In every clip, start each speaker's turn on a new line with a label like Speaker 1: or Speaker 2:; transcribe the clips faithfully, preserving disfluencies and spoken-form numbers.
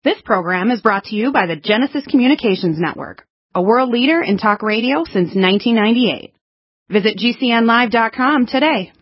Speaker 1: This program is brought to you by the Genesis Communications Network, a world leader in talk radio since nineteen ninety-eight. Visit G C N live dot com today.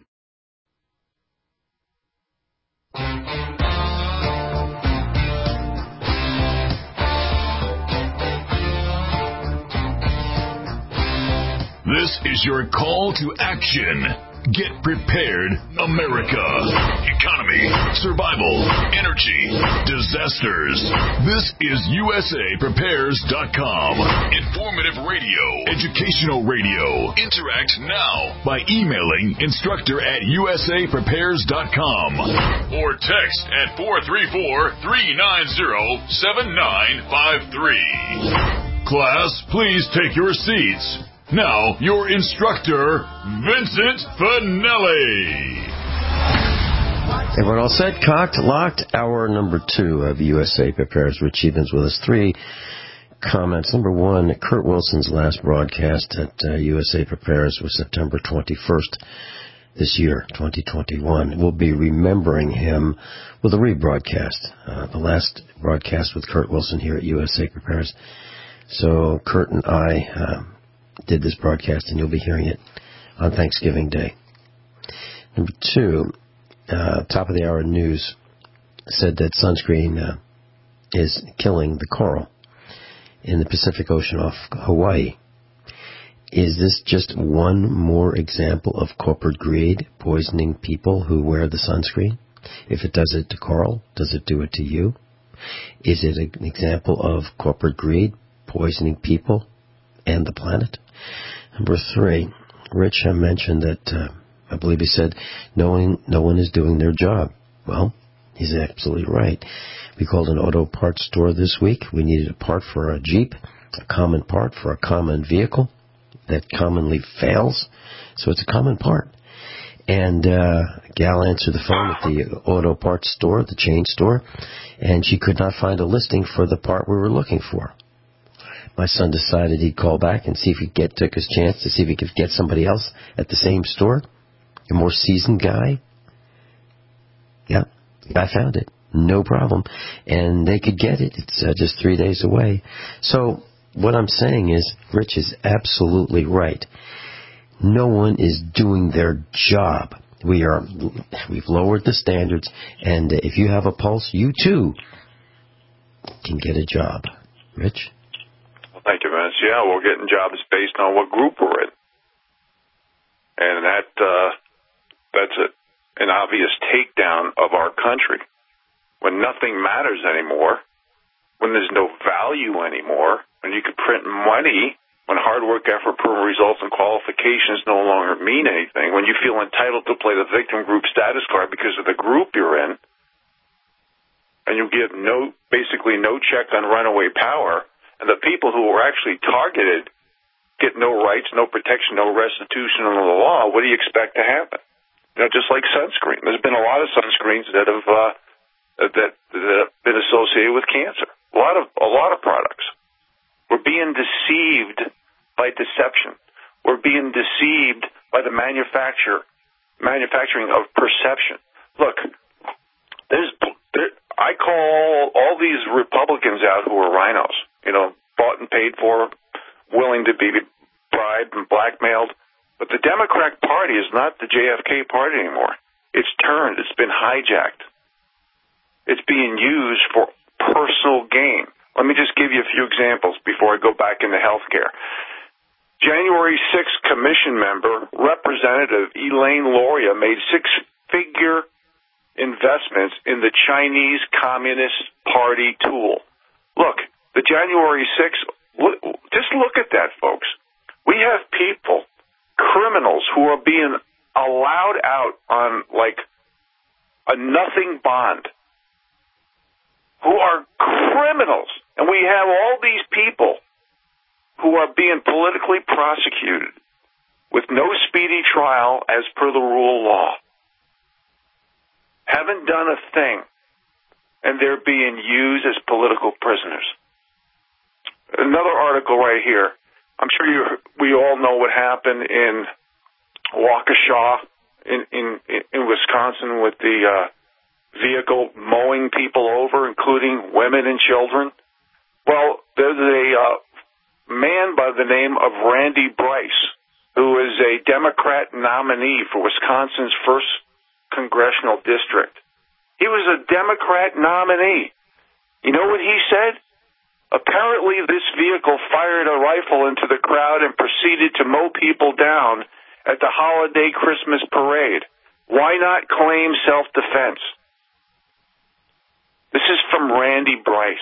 Speaker 2: This is your call to action. Get prepared, America. Economy, survival, energy, disasters. This is U S A Prepares dot com. Informative radio, educational radio. Interact now by emailing instructor at U S A Prepares dot com or text at four three four, three nine zero, seven nine five three. Class, please take your seats. Now, your instructor, Vincent Finelli.
Speaker 3: Everyone all set? Cocked, locked. Hour number two of U S A Prepares. Rich Evans with us. Three comments. Number one, Kurt Wilson's last broadcast at uh, U S A Prepares was September twenty-first this year, twenty twenty-one. We'll be remembering him with a rebroadcast. Uh, the last broadcast with Kurt Wilson here at U S A Prepares. So Kurt and I... Uh, did this broadcast, and you'll be hearing it on Thanksgiving Day. Number two, uh, top of the hour news said that sunscreen uh, is killing the coral in the Pacific Ocean off Hawaii. Is this just one more example of corporate greed poisoning people who wear the sunscreen? If it does it to coral, does it do it to you? Is it an example of corporate greed poisoning people and the planet? Number three, Rich mentioned that, uh, I believe he said, no one, no one is doing their job. Well, he's absolutely right. We called an auto parts store this week. We needed a part for a Jeep, a common part for a common vehicle that commonly fails. So it's a common part. And uh, a gal answered the phone at the auto parts store, the chain store, and she could not find a listing for the part we were looking for. My son decided he'd call back and see if he could get, took his chance to see if he could get somebody else at the same store, a more seasoned guy. Yeah, the guy found it. No problem. And they could get it. It's uh, just three days away. So what I'm saying is, Rich is absolutely right. No one is doing their job. We are, we've lowered the standards, and if you have a pulse, you too can get a job. Rich?
Speaker 4: Thank you, Vince. Yeah, we're getting jobs based on what group we're in. And that uh, that's a, an obvious takedown of our country. When nothing matters anymore, when there's no value anymore, when you can print money, when hard work, effort, proven results, and qualifications no longer mean anything, when you feel entitled to play the victim group status card because of the group you're in, and you give no, basically no check on runaway power, and the people who were actually targeted get no rights, no protection, no restitution under the law, what do you expect to happen? You know, just like sunscreen. There's been a lot of sunscreens that have uh, that, that have been associated with cancer. A lot of a lot of products. We're being deceived by deception. We're being deceived by the manufacture manufacturing of perception. Look, there's there, I call all these Republicans out who are rhinos. You know, bought and paid for, willing to be bribed and blackmailed. But the Democrat Party is not the J F K Party anymore. It's turned. It's been hijacked. It's being used for personal gain. Let me just give you a few examples before I go back into healthcare. January sixth commission member, Representative Elaine Loria, made six-figure investments in the Chinese Communist Party tool. Look, the January sixth, just look at that, folks. We have people, criminals, who are being allowed out on, like, a nothing bond, who are criminals. And we have all these people who are being politically prosecuted with no speedy trial as per the rule of law. Haven't done a thing, and they're being used as political prisoners. Another article right here. I'm sure you, we all know what happened in Waukesha in, in, in Wisconsin with the uh, vehicle mowing people over, including women and children? Well, there's a uh, man by the name of Randy Bryce, who is a Democrat nominee for Wisconsin's first congressional district. He was a Democrat nominee. You know what he said? Apparently, this vehicle fired a rifle into the crowd and proceeded to mow people down at the holiday Christmas parade. Why not claim self-defense? This is from Randy Bryce.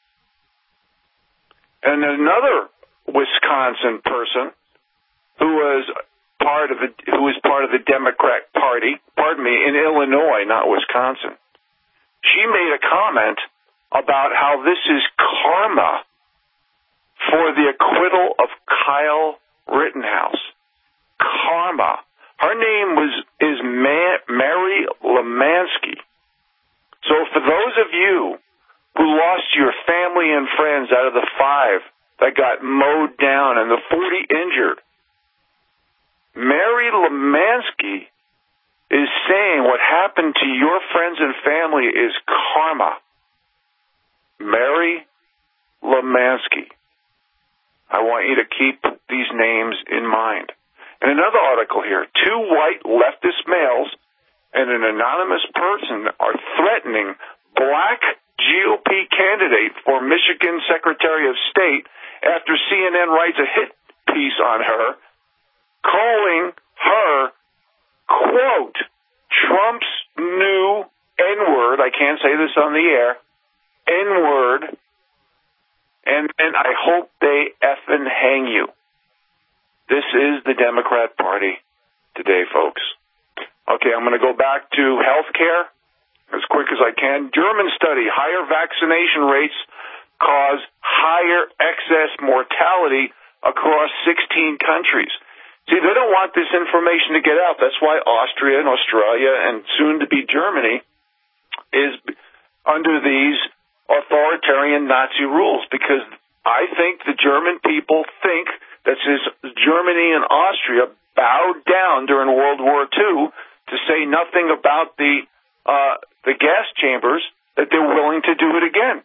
Speaker 4: And another Wisconsin person who was part of the who was part of the Democrat Party, pardon me, in Illinois, not Wisconsin. She made a comment about how this is karma for the acquittal of Kyle Rittenhouse. Karma. Her name was is Ma- Mary Lemansky. So for those of you who lost your family and friends out of the five that got mowed down and the forty injured, Mary Lemansky is saying what happened to your friends and family is karma. Mary Lemansky. I want you to keep these names in mind. And another article here, two white leftist males and an anonymous person are threatening black G O P candidate for Michigan Secretary of State after C N N writes a hit piece on her, calling her, quote, Trump's new N-word, I can't say this on the air, N-word, and, and I hope they effing hang you. This is the Democrat Party today, folks. Okay, I'm going to go back to health care as quick as I can. German study, higher vaccination rates cause higher excess mortality across sixteen countries. See, they don't want this information to get out. That's why Austria and Australia and soon to be Germany is under these authoritarian Nazi rules, because I think the German people think that since Germany and Austria bowed down during World War Two, to say nothing about the uh, the gas chambers, that they're willing to do it again.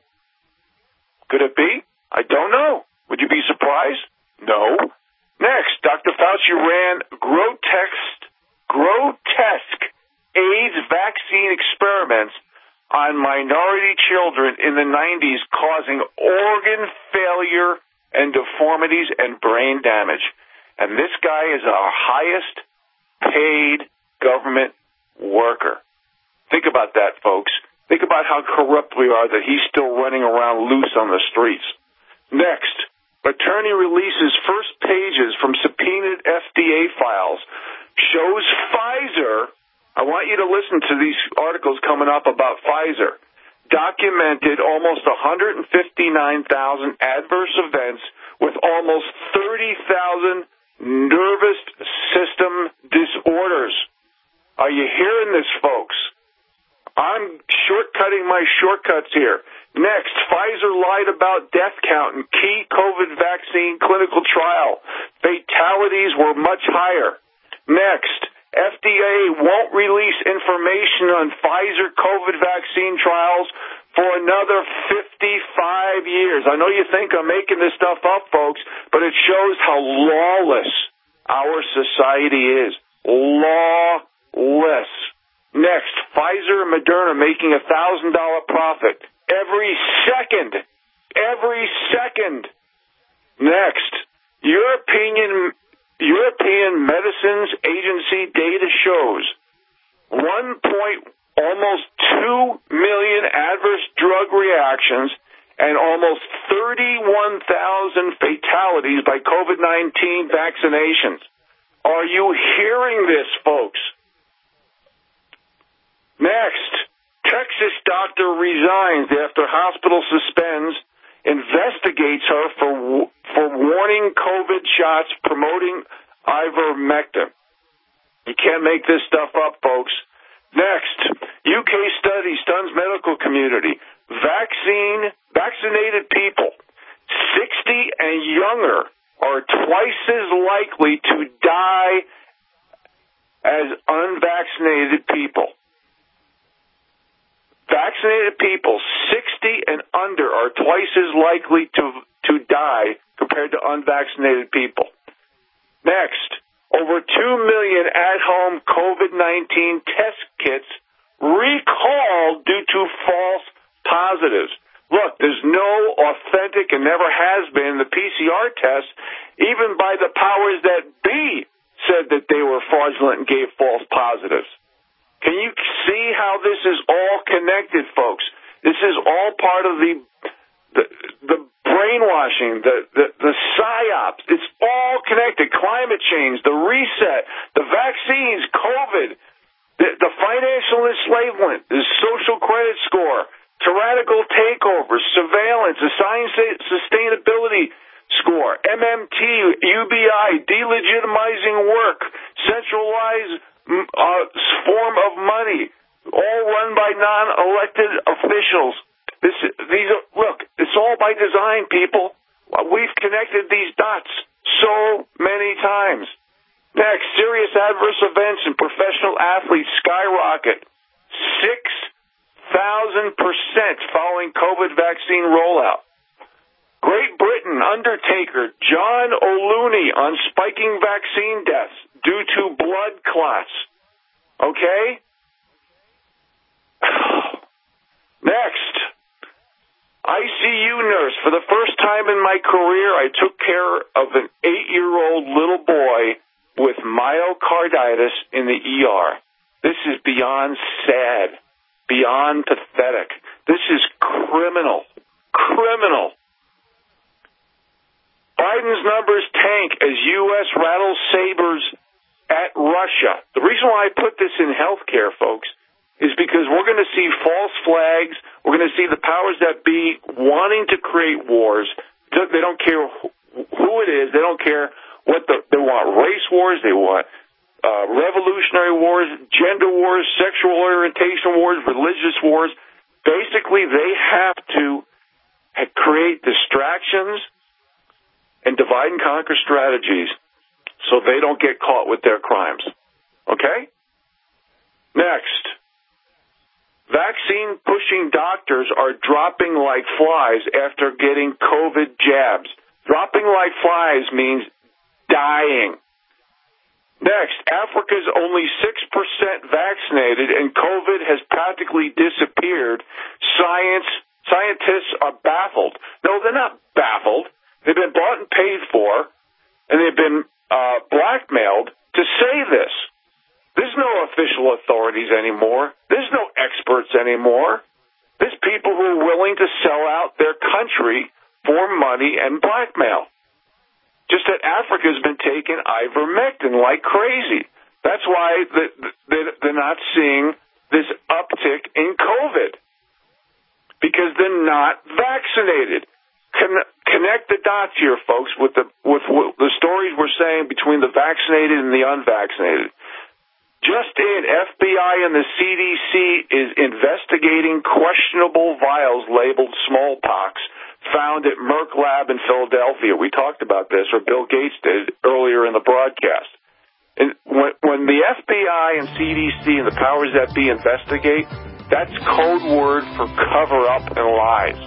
Speaker 4: Could it be? I don't know. Would you be surprised? No. Next, Doctor Fauci ran grotesque, grotesque AIDS vaccine experiments on minority children in the nineties, causing organ failure and deformities and brain damage. And this guy is our highest paid government worker. Think about that, folks. Think about how corrupt we are that he's still running around loose on the streets. Next, attorney releases first pages from subpoenaed F D A files, shows Pfizer, I want you to listen to these articles coming up about Pfizer, documented almost one hundred fifty-nine thousand adverse events with almost thirty thousand nervous system disorders. Are you hearing this, folks? I'm shortcutting my shortcuts here. Next, Pfizer lied about death count in key COVID vaccine clinical trial. Fatalities were much higher. Next, F D A won't release information on Pfizer COVID vaccine trials for another fifty-five years. I know you think I'm making this stuff up, folks, but it shows how lawless our society is. Lawless. Next, Pfizer and Moderna making a one thousand dollars profit every second. Every second. Next, European European Medicines Agency data shows one point almost two million adverse drug reactions and almost thirty-one thousand fatalities by COVID nineteen vaccinations. Are you hearing this, folks? Next, Texas doctor resigns after hospital suspends, investigates her for for warning COVID shots promoting ivermectin. You can't make this stuff up, folks. Next, U K study stuns medical community. Vaccine vaccinated people sixty and younger are twice as likely to die as unvaccinated people. are twice as likely to to die compared to unvaccinated people. Next, over two million at-home COVID nineteen test kits recalled due to false positives. Look, there's no authentic and never has been the P C R test, even by the powers that be, said that they were fraudulent and gave false positives. Can you see how this is all connected, folks? This is all part of the the, the brainwashing, the, the, the psyops. It's all connected. Climate change, the reset, the vaccines, COVID, the, the financial enslavement, the social credit score, tyrannical takeovers, surveillance, the science sustainability score, M M T, U B I, delegitimizing work, centralized uh, form of money, all run by non-elected officials. This, these are, look, it's all by design, people. We've connected these dots so many times. Next, serious adverse events in professional athletes skyrocket six thousand percent following COVID vaccine rollout. Great Britain undertaker John O'Looney on spiking vaccine deaths due to blood clots. Okay? Next, I C U nurse. For the first time in my career, I took care of an eight-year-old little boy with myocarditis in the E R. This is beyond sad, beyond pathetic. This is criminal. Criminal. Biden's numbers tank as U S rattles sabers at Russia. The reason why I put this in healthcare, folks, is because we're going to see false flags. We're going to see the powers that be wanting to create wars. They don't care who it is. They don't care what the, they want race wars. They want uh, revolutionary wars, gender wars, sexual orientation wars, religious wars. Basically, they have to create distractions and divide and conquer strategies so they don't get caught with their crimes. Okay? Next. Vaccine-pushing doctors are dropping like flies after getting COVID jabs. Dropping like flies means dying. Next, Africa's only six percent vaccinated and COVID has practically disappeared. Science, scientists are baffled. No, they're not baffled. They've been bought and paid for, and they've been uh, blackmailed to say this. There's no official authorities anymore. There's no experts anymore. There's people who are willing to sell out their country for money and blackmail. Just that Africa's been taking ivermectin like crazy. That's why they're not seeing this uptick in COVID, because they're not vaccinated. Connect the dots here, folks, with the with the stories we're saying between the vaccinated and the unvaccinated. Just in, F B I and the C D C is investigating questionable vials labeled smallpox found at Merck Lab in Philadelphia. We talked about this, or Bill Gates did earlier in the broadcast. And when, when the F B I and C D C and the powers that be investigate, that's code word for cover up and lies.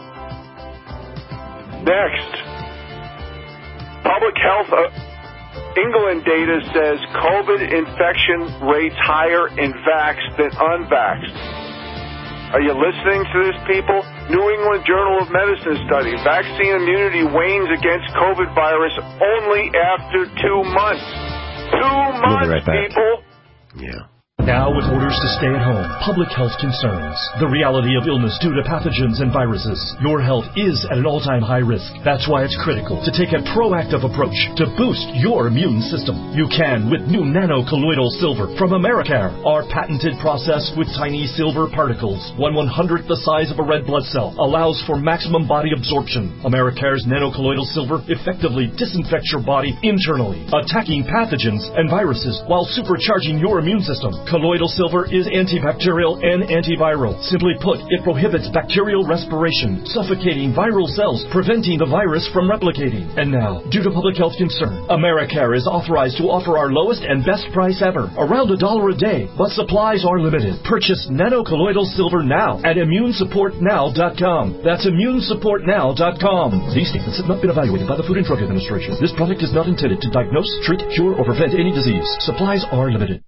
Speaker 4: Next, public health. Uh, England data says COVID infection rates higher in vaxxed than unvaxxed. Are you listening to this, people? New England Journal of Medicine study. Vaccine immunity wanes against COVID virus only after two months. Two months, right people.
Speaker 3: Yeah.
Speaker 5: Now, with orders to stay at home, public health concerns, the reality of illness due to pathogens and viruses, your health is at an all-time high risk. That's why it's critical to take a proactive approach to boost your immune system. You can with new nano-colloidal silver from Americare, our patented process with tiny silver particles, one one-hundredth the size of a red blood cell, allows for maximum body absorption. Americare's nano-colloidal silver effectively disinfects your body internally, attacking pathogens and viruses while supercharging your immune system. Colloidal silver is antibacterial and antiviral. Simply put, it prohibits bacterial respiration, suffocating viral cells, preventing the virus from replicating. And now, due to public health concern, Americare is authorized to offer our lowest and best price ever, around a dollar a day, but supplies are limited. Purchase nanocolloidal silver now at immune support now dot com. That's immune support now dot com. These statements have not been evaluated by the Food and Drug Administration. This product is not intended to diagnose, treat, cure, or prevent any disease. Supplies are limited.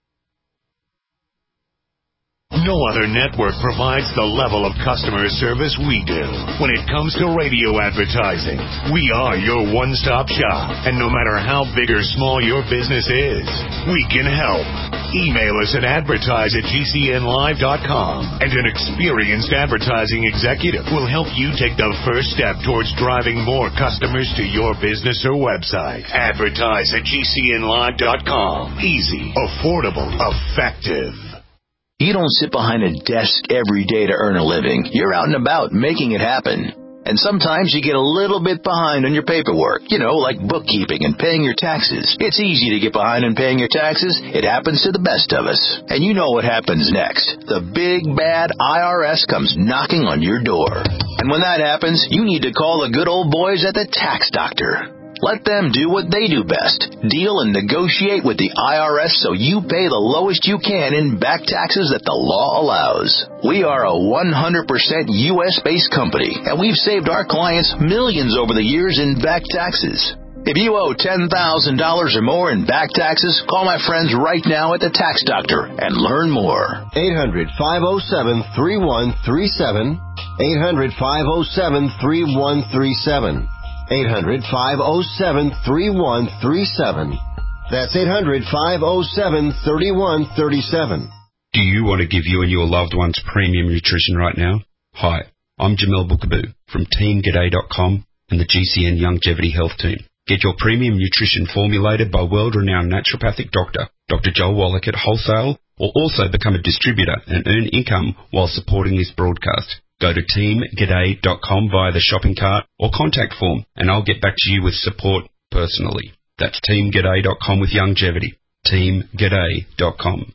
Speaker 6: No other network provides the level of customer service we do. When it comes to radio advertising, we are your one-stop shop. And no matter how big or small your business is, we can help. Email us at advertise at G C N live dot com, and an experienced advertising executive will help you take the first step towards driving more customers to your business or website. Advertise at G C N live dot com. Easy, affordable, effective.
Speaker 7: You don't sit behind a desk every day to earn a living. You're out and about making it happen. And sometimes you get a little bit behind on your paperwork, you know, like bookkeeping and paying your taxes. It's easy to get behind on paying your taxes. It happens to the best of us. And you know what happens next. The big, bad I R S comes knocking on your door. And when that happens, you need to call the good old boys at the Tax Doctor. Let them do what they do best. Deal and negotiate with the I R S so you pay the lowest you can in back taxes that the law allows. We are a one hundred percent U S-based company, and we've saved our clients millions over the years in back taxes. If you owe ten thousand dollars or more in back taxes, call my friends right now at the Tax Doctor and learn more.
Speaker 3: eight hundred, five oh seven, three one three seven. eight hundred, five oh seven, three one three seven. eight hundred, five oh seven, three one three seven. That's eight hundred, five oh seven, three one three seven.
Speaker 8: Do you want to give you and your loved ones premium nutrition right now? Hi, I'm Jamel Bookaboo from Team G'day dot com and the G C N Longevity Health Team. Get your premium nutrition formulated by world-renowned naturopathic doctor, Doctor Joel Wallach at wholesale, or also become a distributor and earn income while supporting this broadcast. Go to Team G'day dot com via the shopping cart or contact form, and I'll get back to you with support personally. That's Team G'day dot com with longevity. Team G'day dot com.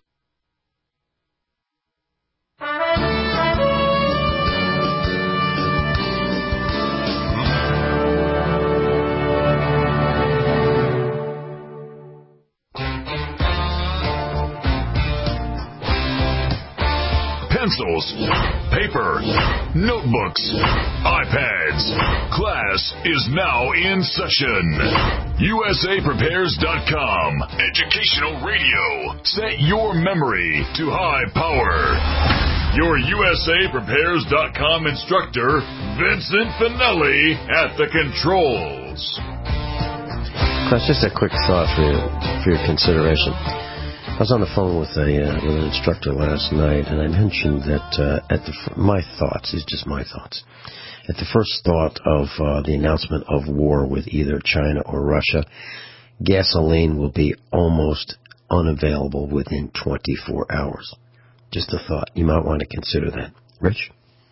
Speaker 2: Pencils, paper, notebooks, iPads. Class is now in session. U S A Prepares dot com. Educational radio. Set your memory to high power. Your U S A Prepares dot com instructor, Vincent Finelli, at the controls.
Speaker 3: Class, just a quick thought for you, for your consideration. I was on the phone with a uh, with an instructor last night, and I mentioned that uh, at the f- my thoughts is just my thoughts. At the first thought of uh, the announcement of war with either China or Russia, gasoline will be almost unavailable within twenty-four hours. Just a thought. You might want to consider that. Rich?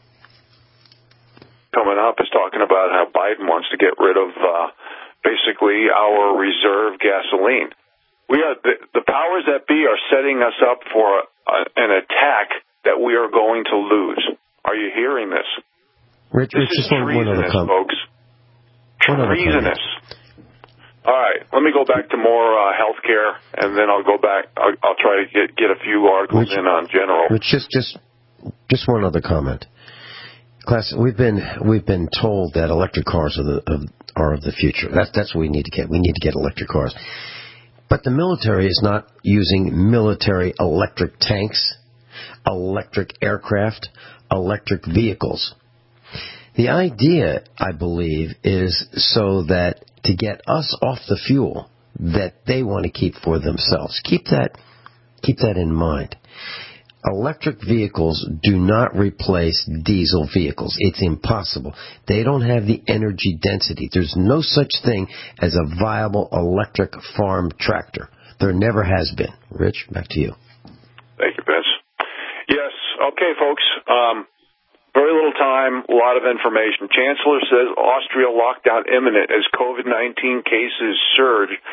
Speaker 4: Coming up is talking about how Biden wants to get rid of uh, basically our reserve gasoline. We are the, the powers that be are setting us up for a, an attack that we are going to lose. Are you hearing this?
Speaker 3: Rich,
Speaker 4: this
Speaker 3: Rich,
Speaker 4: is
Speaker 3: just one, one other
Speaker 4: treasonous,
Speaker 3: comment.
Speaker 4: folks.
Speaker 3: One other
Speaker 4: Treasonous.
Speaker 3: comment.
Speaker 4: All right, let me go back to more uh, health care, and then I'll go back. I'll, I'll try to get get a few articles
Speaker 3: Rich,
Speaker 4: in on general.
Speaker 3: Rich, just just just one other comment. Class, we've been we've been told that electric cars are the of, are of the future. That's that's what we need to get. We need to get electric cars. But the military is not using military electric tanks, electric aircraft, electric vehicles. The idea, I believe, is so that to get us off the fuel that they want to keep for themselves. Keep that, keep that in mind. Electric vehicles do not replace diesel vehicles. It's impossible. They don't have the energy density. There's no such thing as a viable electric farm tractor. There never has been. Rich, back to you.
Speaker 4: Thank you, Vince. Yes. Okay, folks. Um, very little time, a lot of information. Chancellor says Austria lockdown imminent as COVID nineteen cases surge.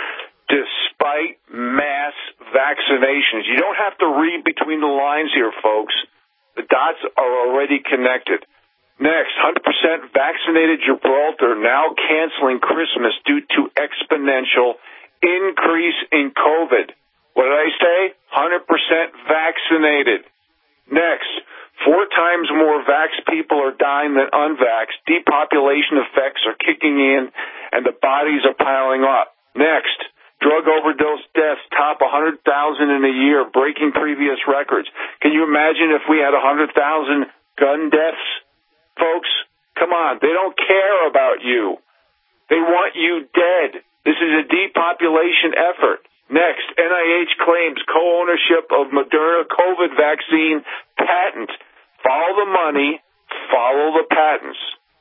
Speaker 4: despite mass vaccinations. You don't have to read between the lines here, folks. The dots are already connected. Next, one hundred percent vaccinated Gibraltar now canceling Christmas due to exponential increase in COVID. What did I say? one hundred percent vaccinated. Next, four times more vaxxed people are dying than unvaxxed. Depopulation effects are kicking in, and the bodies are piling up. Next, drug overdose deaths top one hundred thousand in a year, breaking previous records. Can you imagine if we had one hundred thousand gun deaths? Folks, come on. They don't care about you. They want you dead. This is a depopulation effort. Next, N I H claims co-ownership of Moderna COVID vaccine patent. Follow the money, follow the patents.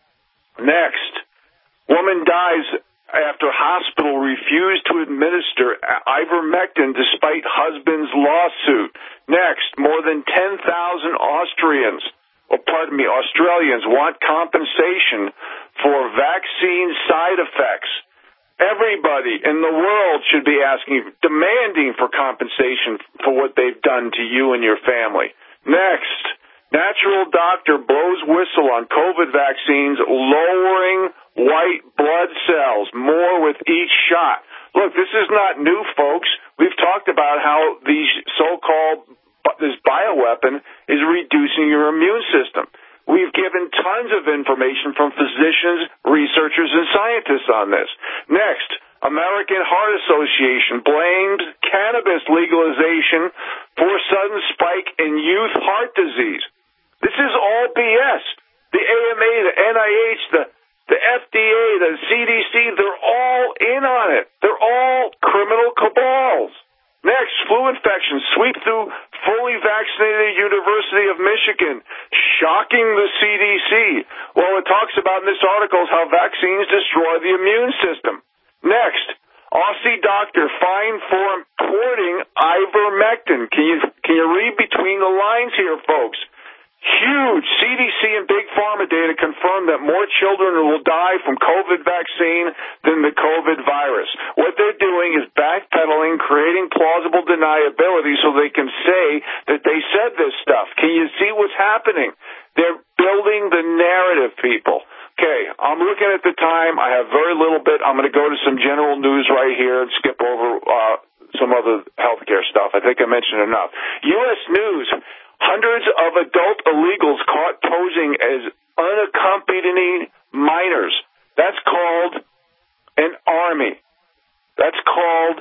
Speaker 4: Next, woman dies after hospital refused to administer ivermectin despite husband's lawsuit. Next, more than ten thousand Austrians, or pardon me, Australians want compensation for vaccine side effects. Everybody in the world should be asking, demanding for compensation for what they've done to you and your family. Next, natural doctor blows whistle on COVID vaccines, lowering white blood cells more with each shot. Look, this is not new, folks. We've talked about how these so-called, this bioweapon is reducing your immune system. We've given tons of information from physicians, researchers, and scientists on this. Next, American Heart Association blamed cannabis legalization for sudden spike in youth heart disease. This is all B S. The A M A, the N I H, the, the F D A, the C D C, they're all in on it. They're all criminal cabals. Next, flu infections sweep through fully vaccinated University of Michigan, shocking the C D C. Well, it talks about in this article is how vaccines destroy the immune system. Next, Aussie doctor fined for importing ivermectin. Can you, can you read between the lines here, folks? Huge C D C and Big Pharma data confirm that more children will die from COVID vaccine than the COVID virus. What they're doing is backpedaling, creating plausible deniability so they can say that they said this stuff. Can you see what's happening? They're building the narrative, people. Okay, I'm looking at the time. I have very little bit. I'm going to go to some general news right here and skip over uh, some other healthcare stuff. I think I mentioned enough. U S News. Hundreds of adult illegals caught posing as unaccompanied minors. That's called an army. That's called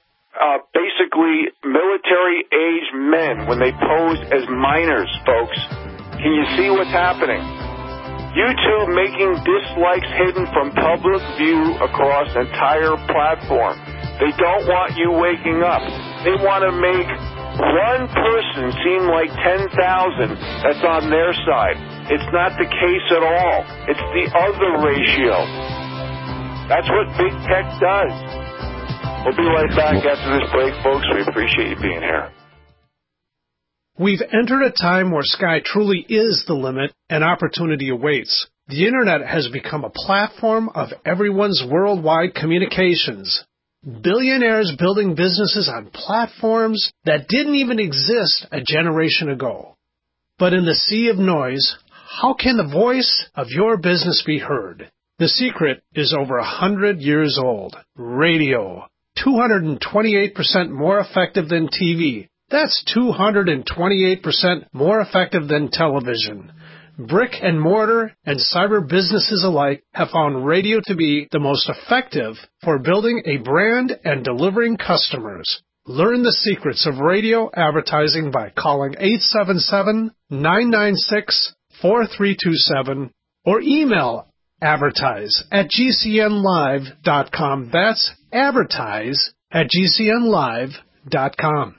Speaker 4: uh, basically military-age men when they pose as minors, folks. Can you see what's happening? YouTube making dislikes hidden from public view across entire platform. They don't want you waking up. They want to make one person seem like ten thousand that's on their side. It's not the case at all. It's the other ratio. That's what big tech does. We'll be right back after this break, folks. We appreciate you being here.
Speaker 9: We've entered a time where sky truly is the limit and opportunity awaits. The Internet has become a platform of everyone's worldwide communications. Billionaires building businesses on platforms that didn't even exist a generation ago. But in the sea of noise, how can the voice of your business be heard? The secret is over a hundred years old. Radio. two hundred twenty-eight percent more effective than T V. That's two hundred twenty-eight percent more effective than television. Brick and mortar and cyber businesses alike have found radio to be the most effective for building a brand and delivering customers. Learn the secrets of radio advertising by calling eight seven seven, nine nine six, four three two seven or email advertise at g c n live dot com. That's advertise at g c n live dot com.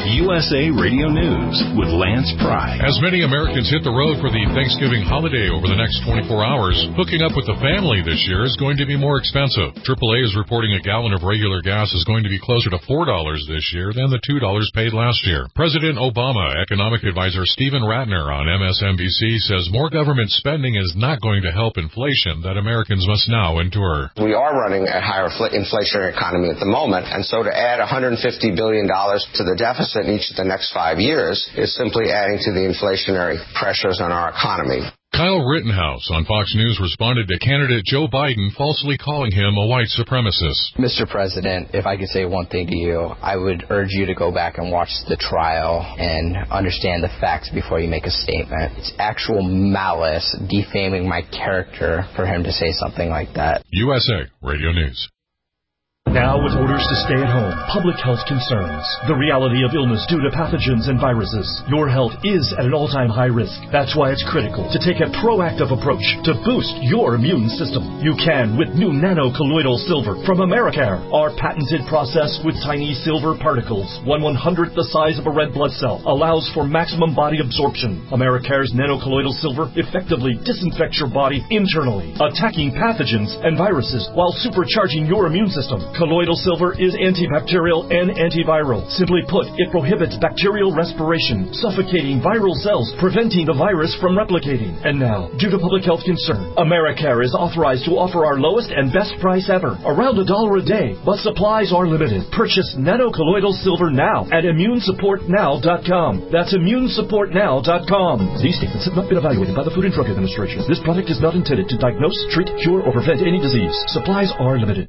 Speaker 10: U S A Radio News with Lance Pry.
Speaker 11: As many Americans hit the road for the Thanksgiving holiday over the next twenty-four hours, hooking up with the family this year is going to be more expensive. triple A is reporting a gallon of regular gas is going to be closer to four dollars this year than the two dollars paid last year. President Obama, economic advisor Stephen Ratner on M S N B C says more government spending is not going to help inflation that Americans must now endure.
Speaker 12: We are running a higher inflationary economy at the moment, and so to add one hundred fifty billion dollars to the deficit in each of the next five years is simply adding to the inflationary pressures on our economy.
Speaker 11: Kyle Rittenhouse on Fox News responded to candidate Joe Biden falsely calling him a white supremacist.
Speaker 13: Mister President, if I could say one thing to you, I would urge you to go back and watch the trial and understand the facts before you make a statement. It's actual malice, defaming my character for him to say something like that.
Speaker 11: U S A Radio News.
Speaker 5: Now, with orders to stay at home, public health concerns, the reality of illness due to pathogens and viruses, your health is at an all-time high risk. That's why it's critical to take a proactive approach to boost your immune system. You can with new nano-colloidal silver from Americare. Our patented process with tiny silver particles, one one-hundredth the size of a red blood cell, allows for maximum body absorption. Americare's nano-colloidal silver effectively disinfects your body internally, attacking pathogens and viruses while supercharging your immune system. Colloidal silver is antibacterial and antiviral. Simply put, it prohibits bacterial respiration, suffocating viral cells, preventing the virus from replicating. And now, due to public health concern, Americare is authorized to offer our lowest and best price ever, around a dollar a day, but supplies are limited. Purchase nano-colloidal silver now at immune support now dot com. That's immune support now dot com. These statements have not been evaluated by the Food and Drug Administration. This product is not intended to diagnose, treat, cure, or prevent any disease. Supplies are limited.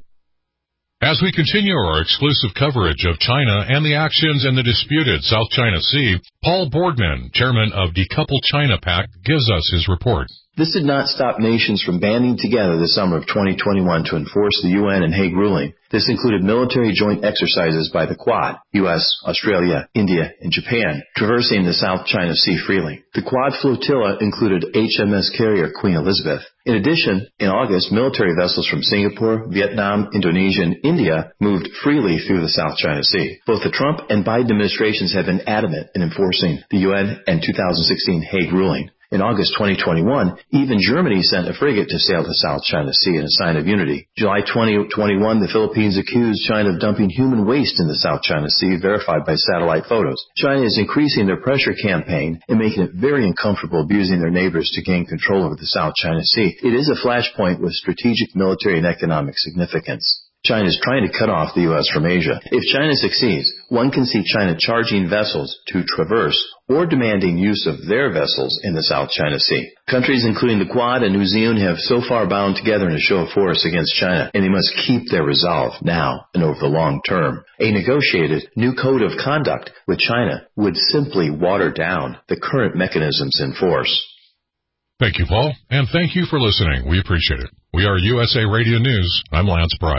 Speaker 11: As we continue our exclusive coverage of China and the actions in the disputed South China Sea, Paul Boardman, chairman of Decouple China Pact, gives us his report.
Speaker 14: This did not stop nations from banding together the summer of twenty twenty-one to enforce the U N and Hague ruling. This included military joint exercises by the Quad, U S, Australia, India, and Japan, traversing the South China Sea freely. The Quad flotilla included H M S carrier Queen Elizabeth. In addition, in August, military vessels from Singapore, Vietnam, Indonesia, and India moved freely through the South China Sea. Both the Trump and Biden administrations have been adamant in enforcing the U N and two thousand sixteen Hague ruling. In August twenty twenty-one, even Germany sent a frigate to sail the South China Sea in a sign of unity. July twenty twenty-one, the Philippines accused China of dumping human waste in the South China Sea, verified by satellite photos. China is increasing their pressure campaign and making it very uncomfortable abusing their neighbors to gain control over the South China Sea. It is a flashpoint with strategic, military, and economic significance. China is trying to cut off the U S from Asia. If China succeeds, one can see China charging vessels to traverse or demanding use of their vessels in the South China Sea. Countries including the Quad and New Zealand have so far bound together in a show of force against China, and they must keep their resolve now and over the long term. A negotiated new code of conduct with China would simply water down the current mechanisms in force.
Speaker 11: Thank you, Paul, and thank you for listening. We appreciate it. We are U S A Radio News. I'm Lance Pry.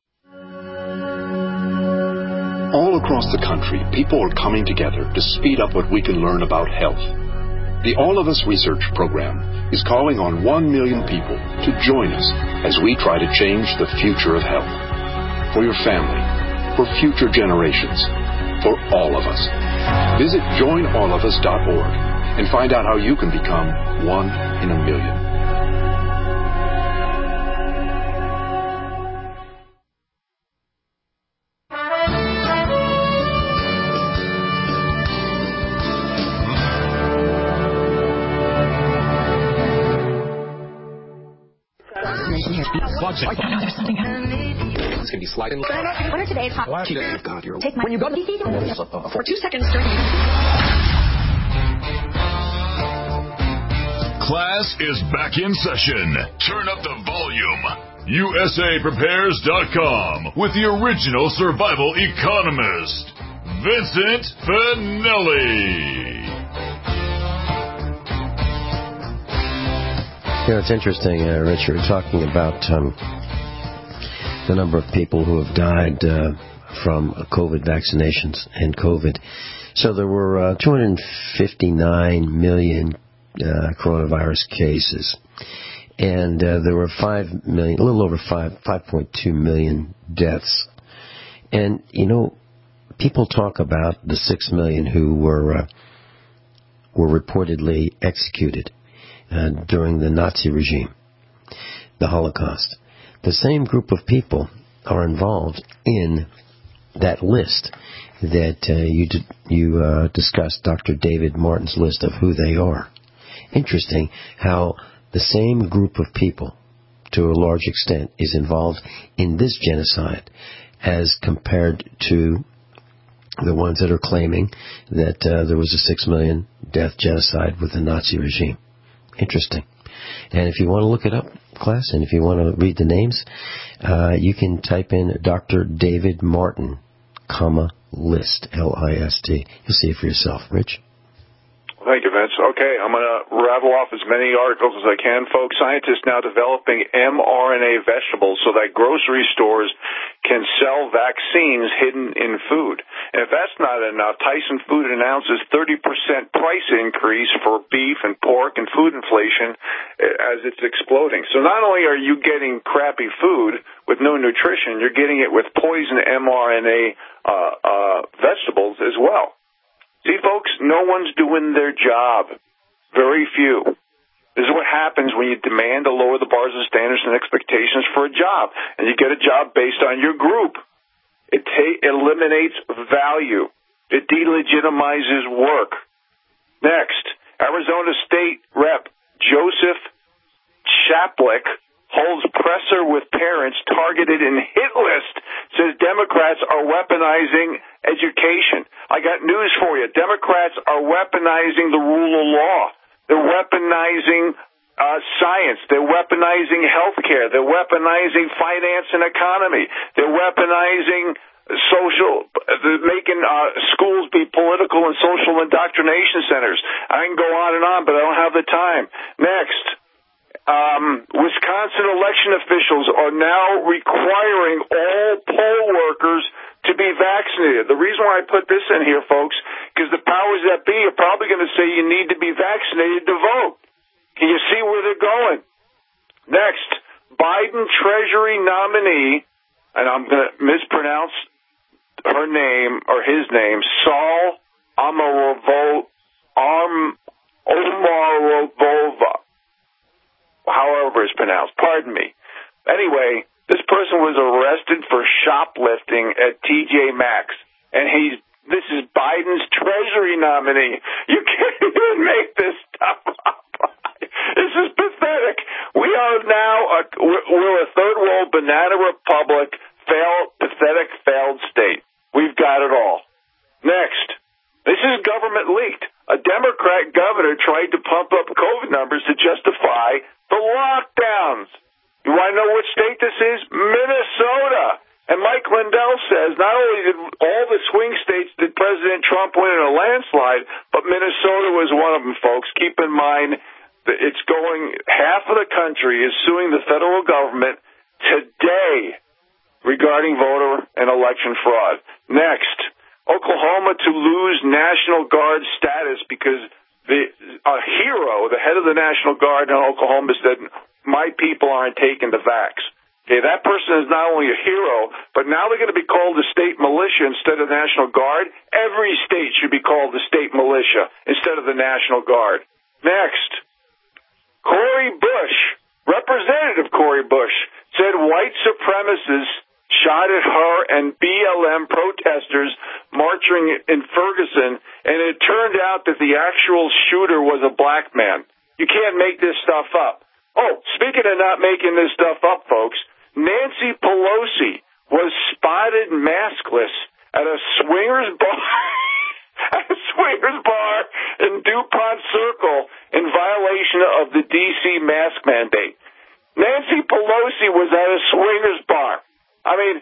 Speaker 15: All across the country, people are coming together to speed up what we can learn about health. The All of Us Research Program is calling on one million people to join us as we try to change the future of health. For your family, for future generations, for all of us. Visit join all of us dot org and find out how you can become one in a million.
Speaker 16: It's going to be sliding. What are today's hot topics? Take my when you go to for two seconds.
Speaker 2: Class is back in session. Turn up the volume. U S A Prepares dot com with the original survival economist, Vincent Finelli.
Speaker 3: You know, it's interesting, uh, Richard, talking about um, the number of people who have died uh, from COVID vaccinations and COVID. So there were uh, two hundred fifty-nine million uh, coronavirus cases, and uh, there were five million, a little over five, five point two million deaths. And, you know, people talk about the six million who were uh, were reportedly executed uh, during the Nazi regime, the Holocaust. The same group of people are involved in that list that uh, you d- you uh, discussed, Doctor David Martin's list of who they are. Interesting how the same group of people, to a large extent, is involved in this genocide as compared to the ones that are claiming that uh, there was a six million death genocide with the Nazi regime. Interesting. And if you want to look it up, class, and if you want to read the names, uh, you can type in Doctor David Martin, comma, list, L I S T. You'll see it for yourself. Rich?
Speaker 4: Thank you, Vince. Okay, I'm going to rattle off as many articles as I can, folks. Scientists now developing mRNA vegetables so that grocery stores can sell vaccines hidden in food. And if that's not enough, Tyson Food announces thirty percent price increase for beef and pork and food inflation as it's exploding. So not only are you getting crappy food with no nutrition, you're getting it with poison mRNA uh, uh, vegetables as well. See, folks, no one's doing their job. Very few. This is what happens when you demand to lower the bars of standards and expectations for a job, and you get a job based on your group. It ta- eliminates value. It delegitimizes work. Next, Arizona State Rep Joseph Chaplick holds presser with parents targeted in hit list, says Democrats are weaponizing education. I got news for you. Democrats are weaponizing the rule of law. They're weaponizing uh, science. They're weaponizing healthcare. They're weaponizing finance and economy. They're weaponizing social, they're making uh, schools be political and social indoctrination centers. I can go on and on, but I don't have the time. Next. Um, Wisconsin election officials are now requiring all poll workers to be vaccinated. The reason why I put this in here, folks, because the powers that be are probably going to say you need to be vaccinated to vote. Can you see where they're going? Next, Biden Treasury nominee, and I'm going to mispronounce her name, or his name, Saul Omarova, Arm, Omarova. However it's pronounced. Pardon me. Anyway, this person was arrested for shoplifting at T J Maxx, and he's this is Biden's Treasury nominee. You can't even make this stuff up. This is pathetic. We are now a, we're a third world banana republic, failed, pathetic, failed state. We've got it all. Next, this is government leaked. A Democrat governor tried to pump up COVID numbers to justify the lockdowns. You want to know what state this is? Minnesota. And Mike Lindell says not only did all the swing states did President Trump win in a landslide, but Minnesota was one of them, folks. Keep in mind that it's going, half of the country is suing the federal government today regarding voter and election fraud. Next, Oklahoma to lose National Guard status because the a hero, the head of the National Guard in Oklahoma, said, my people aren't taking the vax. Okay, that person is not only a hero, but now they're going to be called the state militia instead of National Guard. Every state should be called the state militia instead of the National Guard. Next, Cori Bush, Representative Cori Bush, said white supremacists shot at her and B L M protesters marching in Ferguson, and it turned out that the actual shooter was a black man. You can't make this stuff up. Oh, speaking of not making this stuff up, folks, Nancy Pelosi was spotted maskless at a swingers bar at a swingers bar in DuPont Circle in violation of the D C mask mandate. Nancy Pelosi was at a swingers bar. I mean,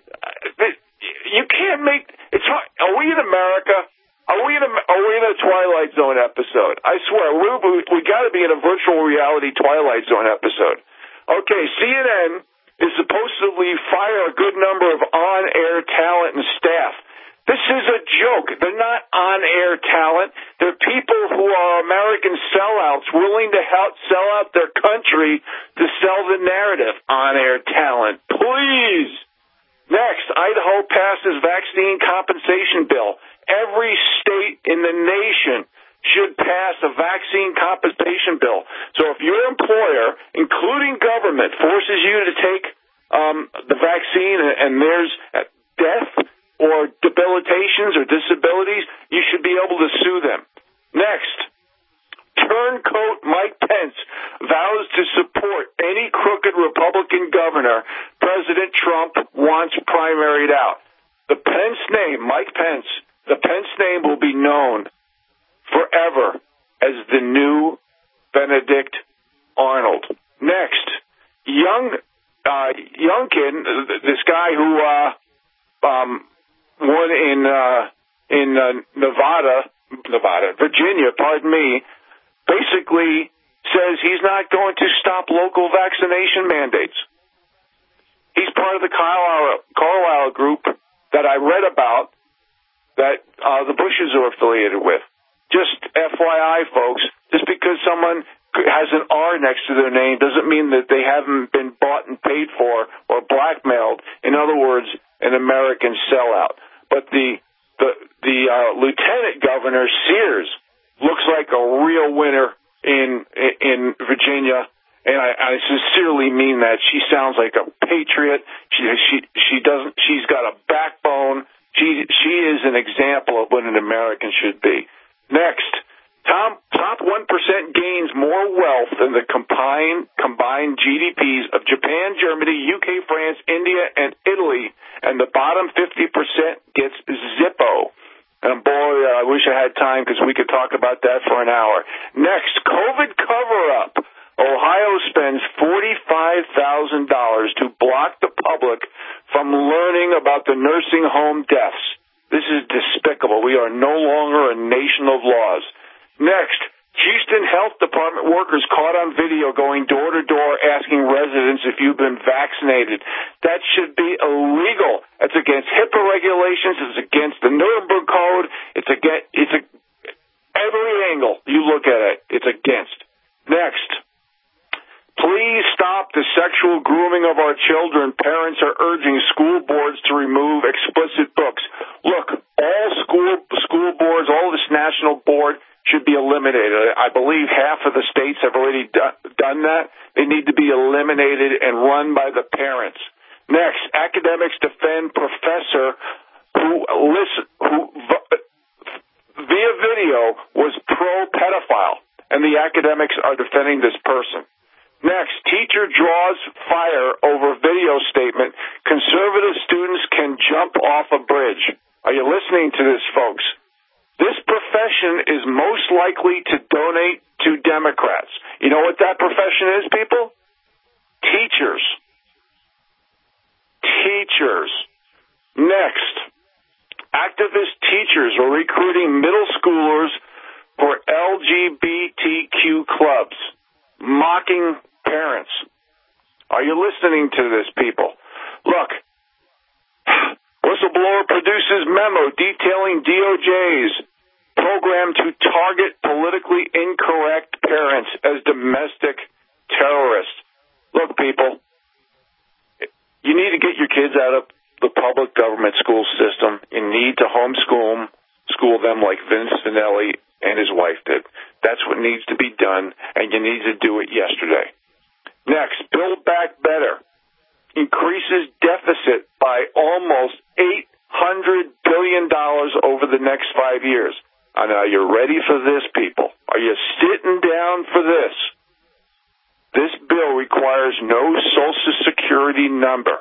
Speaker 4: you can't make it's hard. Are we in America? Are we in a are we in a Twilight Zone episode? I swear, we we, we got to be in a virtual reality Twilight Zone episode. Okay, C N N is supposedly fire a good number of on-air talent and staff. This is a joke. They're not on-air talent. They're people who are American sellouts willing to help sell out their country to sell the narrative. On-air talent, please. Next, Idaho passes vaccine compensation bill. Every state in the nation should pass a vaccine compensation bill. So if your employer, including government, forces you to take um, the vaccine and there's death or debilitations or disabilities, you should be able to sue them. Next, turncoat Mike Pence vows to support any crooked Republican governor President Trump wants primaried out. The Pence name, Mike Pence, the Pence name will be known forever as the new Benedict Arnold. Next, young uh, Youngkin, this guy who uh, um, won in uh, in uh, Nevada, Nevada, Virginia, pardon me, basically says he's not going to stop local vaccination mandates. He's part of the Carlisle, Carlisle group that I read about that uh, the Bushes are affiliated with. Just F Y I, folks, just because someone has an R next to their name doesn't mean that they haven't been bought and paid for or blackmailed. In other words, an American sellout. But the the, the uh, Lieutenant Governor, Sears, looks like a real winner in in Virginia, and I, I sincerely mean that. She sounds like a patriot. She she she doesn't. She's got a backbone. She she is an example of what an American should be. Next, Tom, top one percent gains more wealth than the combined combined G D Ps of Japan, Germany, U K, France, India, and Italy, and the bottom fifty percent gets Zippo. And boy, uh, I wish I had time because we could talk about that for an hour. Next, COVID cover-up. Ohio spends forty-five thousand dollars to block the public from learning about the nursing home deaths. This is despicable. We are no longer a nation of laws. Next, Houston Health Department workers caught on video going door to door asking residents if you've been vaccinated. That should be illegal. That's against HIPAA regulations. It's against the Nuremberg Code. It's against, it's a, every angle you look at it, it's against. Next, please stop the sexual grooming of our children. Parents are urging school boards to remove explicit books. Look, all school school boards, all this national board should be eliminated. I believe half of the states have already do- done that. They need to be eliminated and run by the parents. Next, academics defend professor who listen, who via video was pro-pedophile, and the academics are defending this person. Next, teacher draws fire over video statement. Conservative students can jump off a bridge. Are you listening to this, folks? This profession is most likely to donate to Democrats. You know what that profession is, people? Teachers. Teachers. Next, activist teachers are recruiting middle schoolers for L G B T Q clubs, mocking parents. Are you listening to this, people? Look, whistleblower produces memo detailing D O J's program to target politically incorrect parents as domestic terrorists. Look, people, you need to get your kids out of the public government school system. You need to homeschool them, school them like Vince Finelli and his wife did. That's what needs to be done, and you need to do it yesterday. Next, Build Back Better increases deficit by almost eight hundred billion dollars over the next five years. And are you ready for this, people? Are you sitting down for this? This bill requires no Social Security number.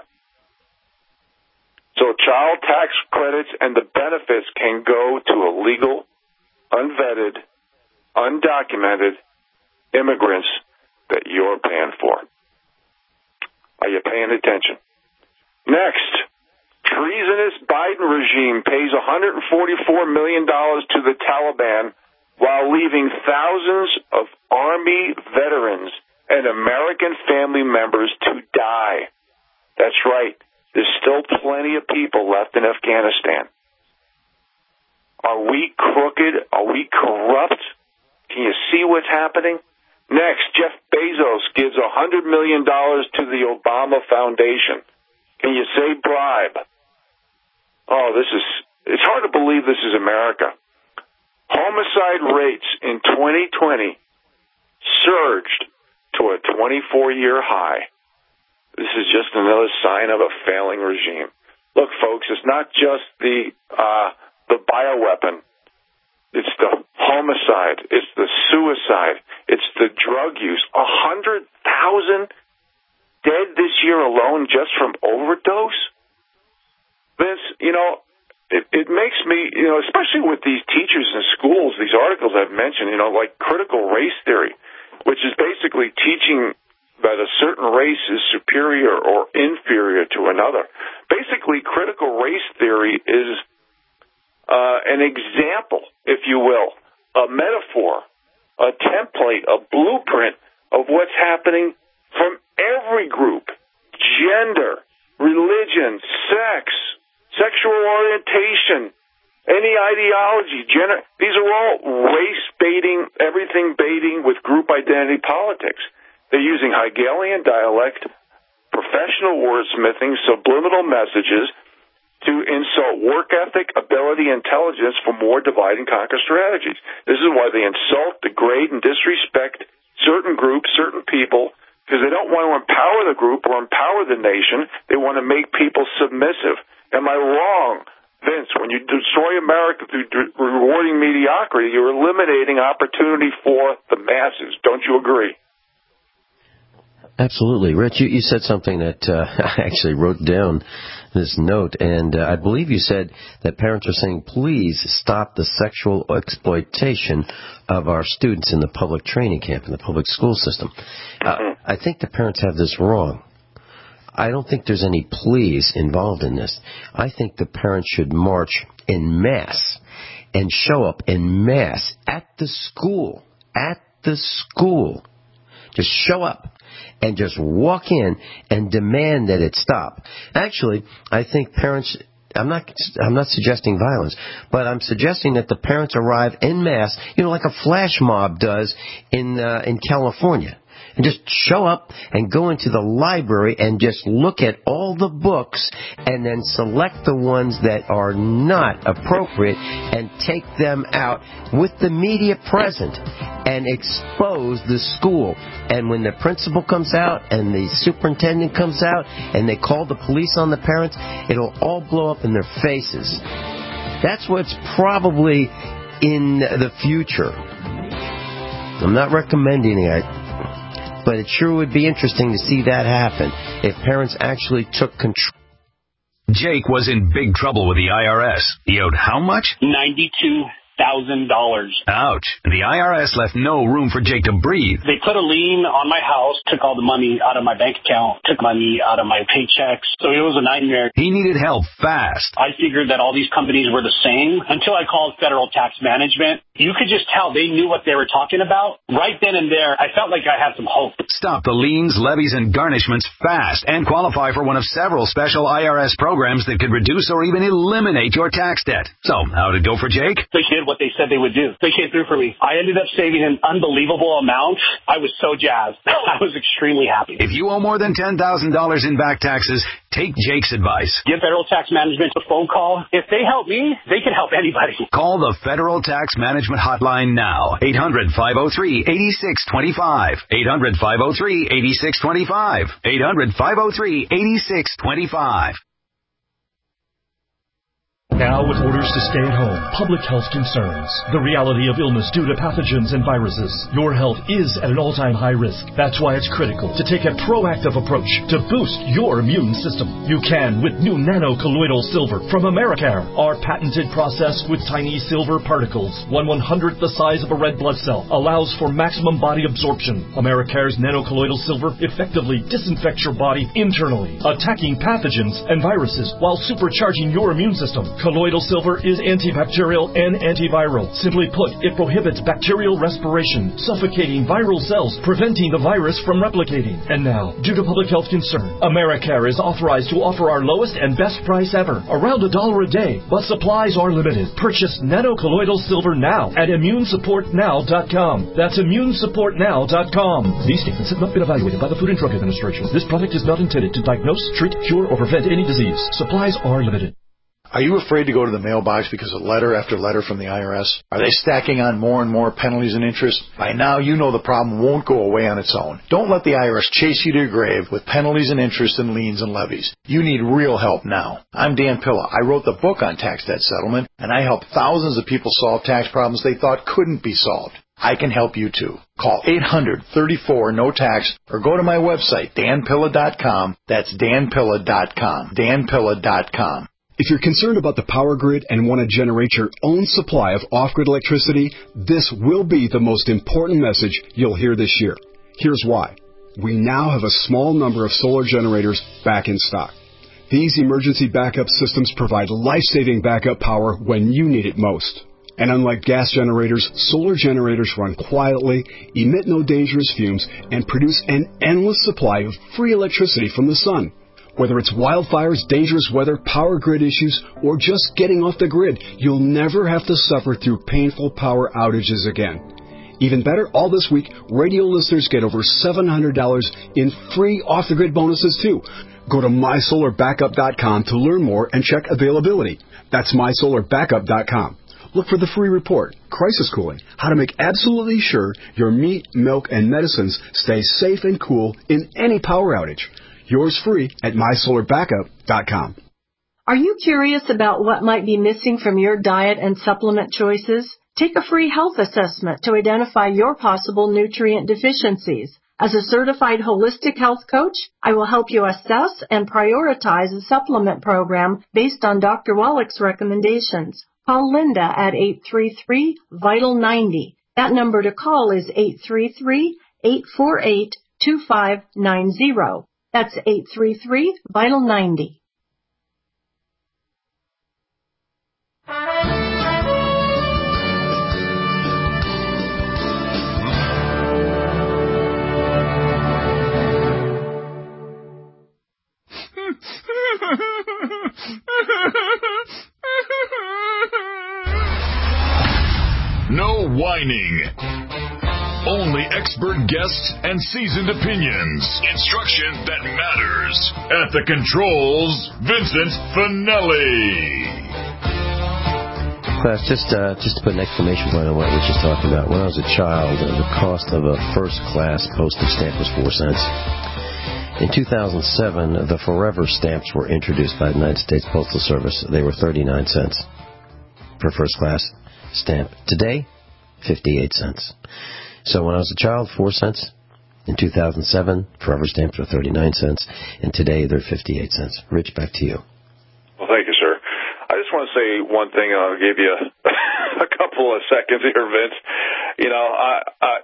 Speaker 4: So child tax credits and the benefits can go to illegal, unvetted, undocumented immigrants that you're paying for. Are you paying attention? Next, treasonous Biden regime pays one hundred forty-four million dollars to the Taliban while leaving thousands of Army veterans and American family members to die. That's right. There's still plenty of people left in Afghanistan. Are we crooked? Are we corrupt? Can you see what's happening? Next, Jeff Bezos gives one hundred million dollars to the Obama Foundation. Can you say bribe? Oh, this is, it's hard to believe this is America. Homicide rates in twenty twenty surged to a twenty-four year high. This is just another sign of a failing regime. Look, folks, it's not just the uh, the bioweapon. It's the homicide. It's the suicide. It's the drug use. A hundred thousand dead this year alone just from overdose. Vince, you know, it, it makes me, you know, especially with these teachers in schools, these articles I've mentioned, you know, like critical race theory, which is basically teaching that a certain race is superior or inferior to another. Basically, critical race theory is uh, an example, if you will, a metaphor, a template, a blueprint of what's happening from every group, gender, religion, sex, sexual orientation, any ideology. Gender, these are all race baiting, everything baiting with group identity politics. They're using Hegelian dialect, professional wordsmithing, subliminal messages to insult work ethic, ability, intelligence for more divide and conquer strategies. This is why they insult, degrade, and disrespect certain groups, certain people, because they don't want to empower the group or empower the nation. They want to make people submissive. Am I wrong, Vince? When you destroy America through d- rewarding mediocrity, you're eliminating opportunity for the masses. Don't you agree?
Speaker 3: Absolutely. Rich, you, you said something that uh, I actually wrote down this note, and uh, I believe you said that parents are saying, please stop the sexual exploitation of our students in the public training camp, in the public school system. Uh, I think the parents have this wrong. I don't think there's any pleas involved in this. I think the parents should march en masse and show up en masse at the school, at the school. Just show up and just walk in and demand that it stop. Actually, I think parents, I'm not I'm not suggesting violence, but I'm suggesting that the parents arrive en masse, you know, like a flash mob does in uh, in California. And just show up and go into the library and just look at all the books and then select the ones that are not appropriate and take them out with the media present and expose the school. And when the principal comes out and the superintendent comes out and they call the police on the parents, it'll all blow up in their faces. That's what's probably in the future. I'm not recommending it, but it sure would be interesting to see that happen if parents actually took control.
Speaker 10: Jake was in big trouble with the I R S. He owed how much?
Speaker 17: ninety-two thousand dollars.
Speaker 10: Ouch. The I R S left no room for Jake to breathe.
Speaker 17: They put a lien on my house, took all the money out of my bank account, took money out of my paychecks. So it was a nightmare.
Speaker 10: He needed help fast.
Speaker 17: I figured that all these companies were the same until I called Federal Tax Management. You could just tell they knew what they were talking about. Right then and there, I felt like I had some hope.
Speaker 10: Stop the liens, levies, and garnishments fast and qualify for one of several special I R S programs that could reduce or even eliminate your tax debt. So, how'd it go for Jake?
Speaker 17: They did what they said they would do. They came through for me. I ended up saving an unbelievable amount. I was so jazzed. I was extremely happy.
Speaker 10: If you owe more than ten thousand dollars in back taxes, take Jake's advice.
Speaker 17: Give Federal Tax Management a phone call. If they help me, they can help anybody.
Speaker 10: Call the Federal Tax Management Hotline now. eight hundred, five oh three, eight six two five. eight hundred, five oh three, eight six two five. eight hundred, five oh three, eight six two five.
Speaker 5: Now with orders to stay at home, public health concerns, the reality of illness due to pathogens and viruses, your health is at an all-time high risk. That's why it's critical to take a proactive approach to boost your immune system. You can with new nano-colloidal silver from Americare. Our patented process with tiny silver particles, one one-hundredth the size of a red blood cell, allows for maximum body absorption. Americare's nano-colloidal silver effectively disinfects your body internally, attacking pathogens and viruses while supercharging your immune system. Colloidal silver is antibacterial and antiviral. Simply put, it prohibits bacterial respiration, suffocating viral cells, preventing the virus from replicating. And now, due to public health concern, Americare is authorized to offer our lowest and best price ever, around a dollar a day. But supplies are limited. Purchase nanocolloidal silver now at immune support now dot com. That's immune support now dot com. These statements have not been evaluated by the Food and Drug Administration. This product is not intended to diagnose, treat, cure, or prevent any disease. Supplies are limited.
Speaker 18: Are you afraid to go to the mailbox because of letter after letter from the I R S? Are they stacking on more and more penalties and interest? By now, you know the problem won't go away on its own. Don't let the I R S chase you to your grave with penalties and interest and liens and levies. You need real help now. I'm Dan Pilla. I wrote the book on tax debt settlement, and I help thousands of people solve tax problems they thought couldn't be solved. I can help you too. Call eight hundred, thirty-four, no tax or go to my website, dan pilla dot com. That's dan pilla dot com. dan pilla dot com.
Speaker 19: If you're concerned about the power grid and want to generate your own supply of off-grid electricity, this will be the most important message you'll hear this year. Here's why. We now have a small number of solar generators back in stock. These emergency backup systems provide life-saving backup power when you need it most. And unlike gas generators, solar generators run quietly, emit no dangerous fumes, and produce an endless supply of free electricity from the sun. Whether it's wildfires, dangerous weather, power grid issues, or just getting off the grid, you'll never have to suffer through painful power outages again. Even better, all this week, radio listeners get over seven hundred dollars in free off-the-grid bonuses too. Go to my solar backup dot com to learn more and check availability. That's my solar backup dot com. Look for the free report, Crisis Cooling, how to make absolutely sure your meat, milk, and medicines stay safe and cool in any power outage. Yours free at my solar backup dot com.
Speaker 20: Are you curious about what might be missing from your diet and supplement choices? Take a free health assessment to identify your possible nutrient deficiencies. As a certified holistic health coach, I will help you assess and prioritize a supplement program based on Doctor Wallach's recommendations. Call Linda at eight three three, vital ninety. That number to call is eight three three, eight four eight, two five nine zero. That's eight three three, vital ninety.
Speaker 2: No whining. Only expert guests and seasoned opinions. Instruction that matters. At the controls, Vincent Finelli.
Speaker 3: Class, just uh, just to put an exclamation point on what we were just talking about. When I was a child, uh, the cost of a first-class postage stamp was four cents. In two thousand seven, the Forever stamps were introduced by the United States Postal Service. They were thirty-nine cents per first-class stamp. Today, fifty-eight cents. So when I was a child, four cents. In two thousand seven, Forever stamps were thirty-nine cents. And today, they're fifty-eight cents. Rich, back to you.
Speaker 4: Well, thank you, sir. I just want to say one thing, and I'll give you a, a couple of seconds here, Vince. You know, I, I,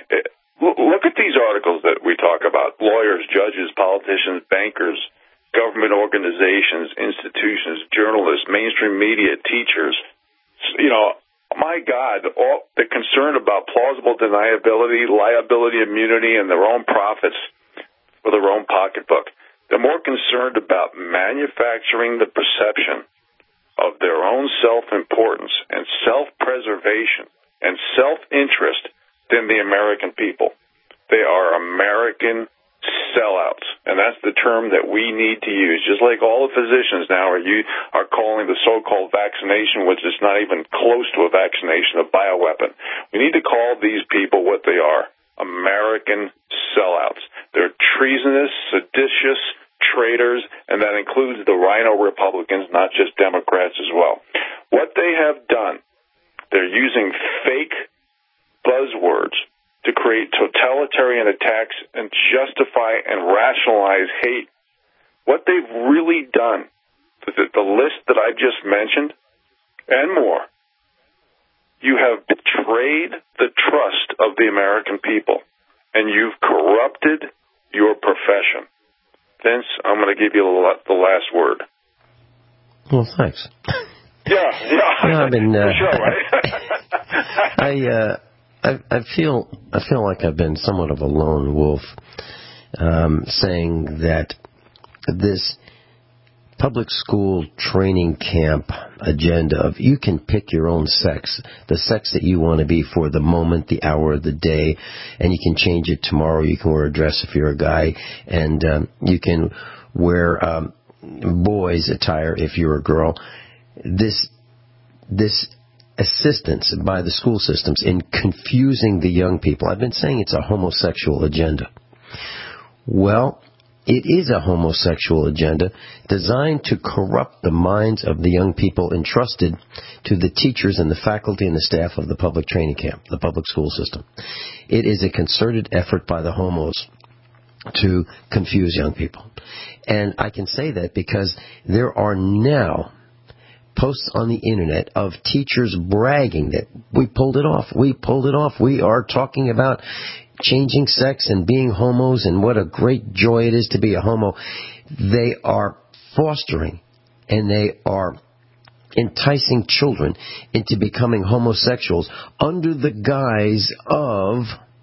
Speaker 4: look at these articles that we talk about. Lawyers, judges, politicians, bankers, government organizations, institutions, journalists, mainstream media, teachers. You know, my God, all the concern about plausible deniability, liability immunity, and their own profits for their own pocketbook. They're more concerned about manufacturing the perception of their own self-importance and self-preservation and self-interest than the American people. They are American sellouts, and that's the term that we need to use. Just like all the physicians now are you are calling the so-called vaccination, which is not even close to a vaccination, a bioweapon. We need to call these people what they are, American sellouts. They're treasonous, seditious traitors, and that includes the rhino Republicans, not just Democrats as well. What they have done, they're using fake buzzwords to create totalitarian attacks and justify and rationalize hate. What they've really done, the, the list that I just mentioned, and more, you have betrayed the trust of the American people, and you've corrupted your profession. Vince, I'm going to give you the last word.
Speaker 3: Well, thanks.
Speaker 4: Yeah, yeah.
Speaker 3: You know, I've been. Uh,
Speaker 4: show, right?
Speaker 3: I, uh, I I feel I feel like I've been somewhat of a lone wolf, um, saying that this public school training camp agenda of you can pick your own sex, the sex that you want to be for the moment, the hour of the day, and you can change it tomorrow. You can wear a dress if you're a guy, and um, you can wear um, boys' attire if you're a girl. This this assistance by the school systems in confusing the young people. I've been saying it's a homosexual agenda. Well, it is a homosexual agenda designed to corrupt the minds of the young people entrusted to the teachers and the faculty and the staff of the public training camp, the public school system. It is a concerted effort by the homos to confuse young people. And I can say that because there are now posts on the internet of teachers bragging that we pulled it off, we pulled it off, we are talking about changing sex and being homos and what a great joy it is to be a homo. They are fostering and they are enticing children into becoming homosexuals under the guise of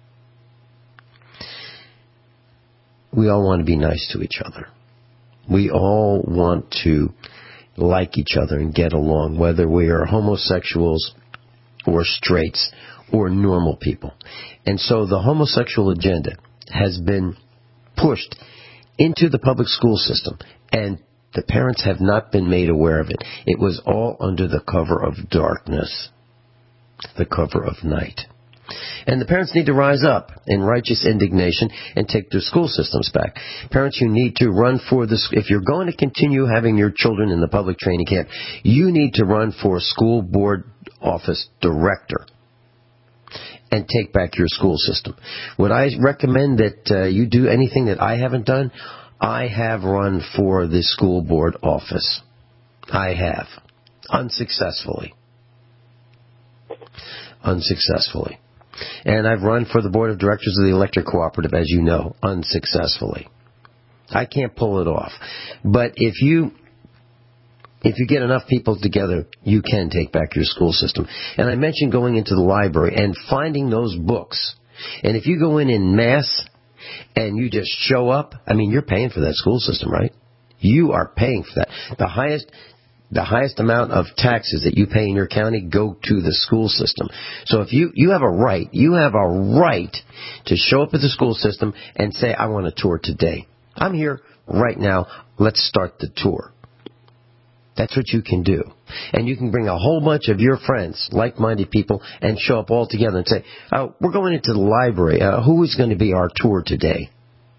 Speaker 3: we all want to be nice to each other. We all want to like each other and get along, whether we are homosexuals or straights or normal people. And so the homosexual agenda has been pushed into the public school system, and the parents have not been made aware of it. It was all under the cover of darkness, the cover of night. And the parents need to rise up in righteous indignation and take their school systems back. Parents, you need to run for this. If you're going to continue having your children in the public training camp, you need to run for school board office director and take back your school system. Would I recommend that uh, you do anything that I haven't done? I have run for the school board office. I have. Unsuccessfully. Unsuccessfully. And I've run for the board of directors of the electric cooperative, as you know, unsuccessfully. I can't pull it off. But if you if you get enough people together, you can take back your school system. And I mentioned going into the library and finding those books. And if you go in in mass and you just show up, I mean, you're paying for that school system, right? You are paying for that. The highest the highest amount of taxes that you pay in your county go to the school system. So if you, you have a right, you have a right to show up at the school system and say, I want a tour today. I'm here right now. Let's start the tour. That's what you can do. And you can bring a whole bunch of your friends, like-minded people, and show up all together and say, oh, we're going into the library. Uh, who is going to be our tour today?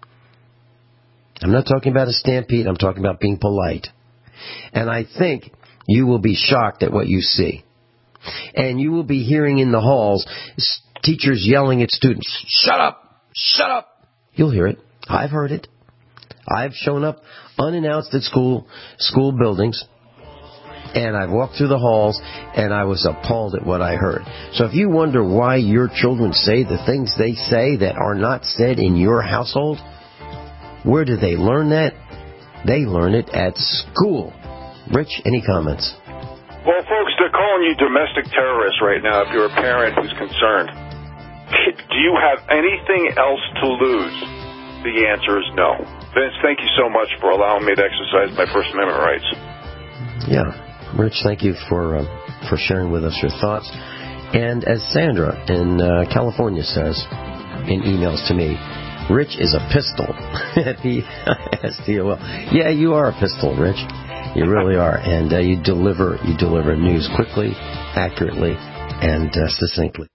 Speaker 3: I'm not talking about a stampede. I'm talking about being polite. And I think you will be shocked at what you see. And you will be hearing in the halls teachers yelling at students, shut up, shut up. You'll hear it. I've heard it. I've shown up unannounced at school, school buildings, and I've walked through the halls, and I was appalled at what I heard. So if you wonder why your children say the things they say that are not said in your household, where do they learn that? They learn it at school. Rich, any comments?
Speaker 4: Well, folks, they're calling you domestic terrorists right now if you're a parent who's concerned. Do you have anything else to lose? The answer is no. Vince, thank you so much for allowing me to exercise my First Amendment rights.
Speaker 3: Yeah. Rich, thank you for uh, for sharing with us your thoughts. And as Sandra in uh, California says in emails to me, Rich is a pistol. P S T O L. Yeah, you are a pistol, Rich. You really are. And uh, you deliver you deliver news quickly, accurately, and uh, succinctly.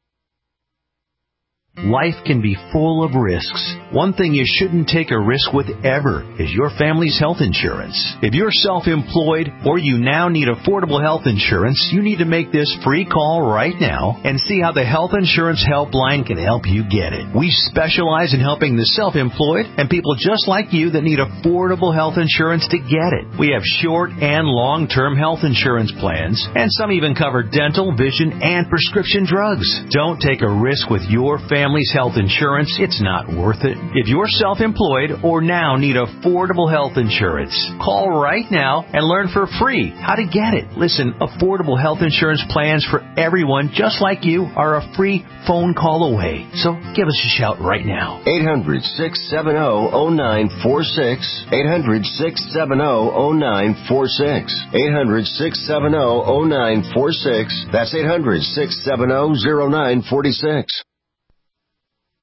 Speaker 21: Life can be full of risks. One thing you shouldn't take a risk with ever is your family's health insurance. If you're self-employed or you now need affordable health insurance, you need to make this free call right now and see how the Health Insurance Helpline can help you get it. We specialize in helping the self-employed and people just like you that need affordable health insurance to get it. We have short and long-term health insurance plans, and some even cover dental, vision, and prescription drugs. Don't take a risk with your family family's health insurance, it's not worth it. If you're self-employed or now need affordable health insurance, call right now and learn for free how to get it. Listen, affordable health insurance plans for everyone just like you are a free phone call away. So give us a shout right now.
Speaker 3: eight hundred, six seven zero, zero nine four six. eight hundred, six seven zero, zero nine four six. eight hundred, six seven zero, zero nine four six. That's eight hundred, six seven zero, zero nine four six.